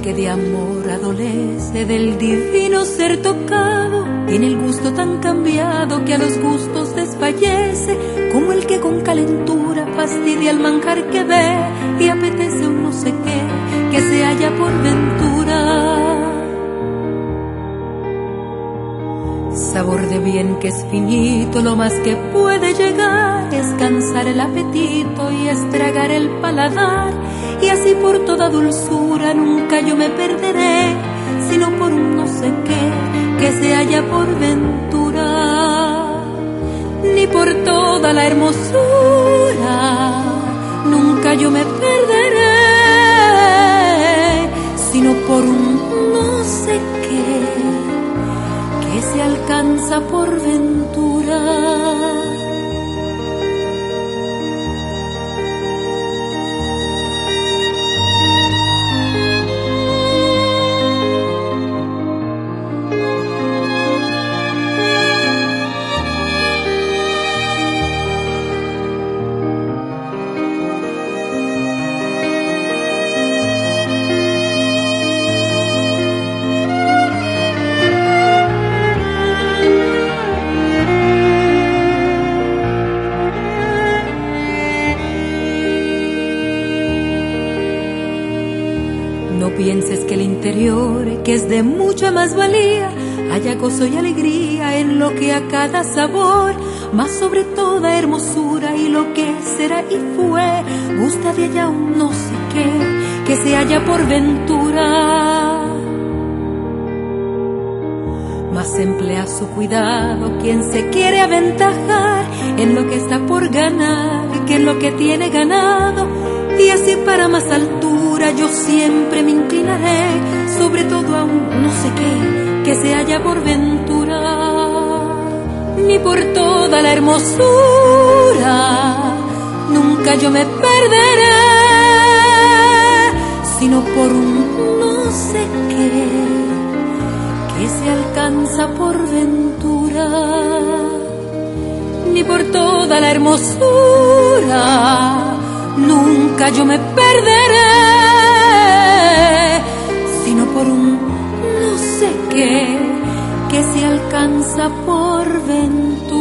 que de amor adolece, del divino ser tocado, tiene el gusto tan cambiado que a los gustos desfallece, como el que con calentura fastidia el manjar que ve y apetece un no sé qué que se halla por ventura. Sabor de bien que es finito, lo más que puede llegar es cansar el apetito y estragar el paladar, y así por toda dulzura nunca yo me perderé, sino por un no sé qué que se halla por ventura. Ni por toda la hermosura nunca yo me perderé, sino por un no sé qué que se alcanza por ventura. No pienses que el interior, que es de mucha más valía, haya gozo y alegría en lo que a cada sabor, más sobre toda hermosura y lo que será y fue, gusta de allá un no sé qué que se halla por ventura. Más emplea su cuidado quien se quiere aventajar en lo que está por ganar que en lo que tiene ganado, y así para más altura yo siempre me inclinaré, sobre todo a un no sé qué que se halla por ventura. Ni por toda la hermosura nunca yo me perderé, sino por un no sé qué que se alcanza por ventura. Ni por toda la hermosura nunca yo me perderé, sino por un no sé qué que se alcanza por ventura.